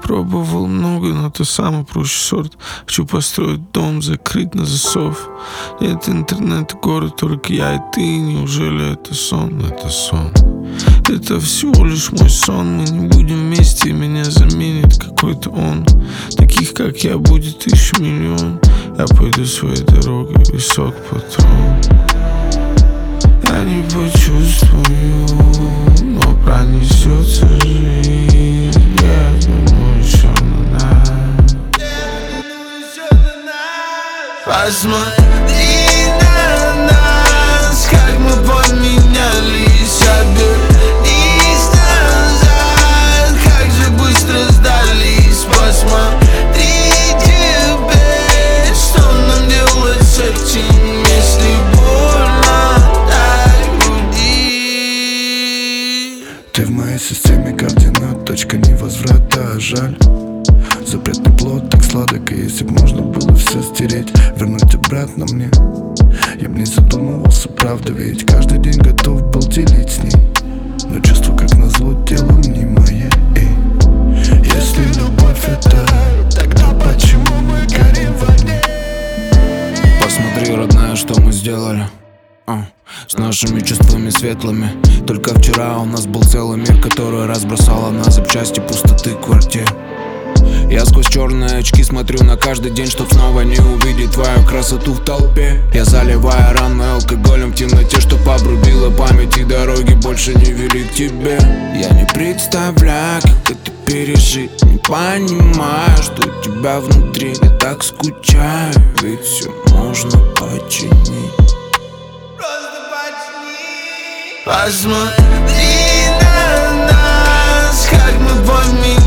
Пробовал много, но ты самый проще сорт. Хочу построить дом, закрыть на засов. Нет интернета, город, только я и ты. Неужели это сон? Это сон. Это всего лишь мой сон. Мы не будем вместе, и меня заменит какой-то он. Таких, как я, будет 1000 миллион. Я пойду своей дорогой, висок патрон. Я не почувствую, но пронесется жизнь. Я думаю еще на нас. Посмотри на нас, как мы поменялись. Обернись назад, как же быстро сдались. Посмотри теперь, что нам делать с этим, если больно так в груди. Ты в моей системе координат, точка невозврата, жаль. Запретный плод так сладок, и если б можно было все стереть, вернуть обратно мне, я б не задумывался, правда, ведь каждый день готов был делить с ней. Но чувство, как назло, тело не мое. Если любовь это, тогда почему мы горим в огне? Посмотри, родная, что мы сделали с нашими чувствами светлыми. Только вчера у нас был целый мир, который разбросало на запчасти пустоты квартир. Я сквозь черные очки смотрю на каждый день, чтоб снова не увидеть твою красоту в толпе. Я заливаю раны алкоголем в темноте, чтоб обрубила память, и дороги больше не вели к тебе. Я не представляю, как это пережить, не понимаю, что у тебя внутри. Я так скучаю, ведь все можно починить. Посмотри на нас, как мы поменялись.